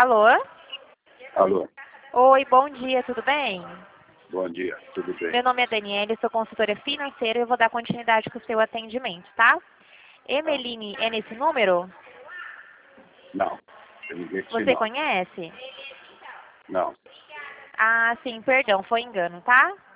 Alô? Alô, Oi, bom dia, tudo bem? bom dia, tudo bem? Meu nome é Daniela, sou consultora financeira e eu vou dar continuidade com o seu atendimento, tá? Emeline, é nesse número? Não, eu não disse Você não. conhece? Não, Ah, sim, perdão, foi engano, tá?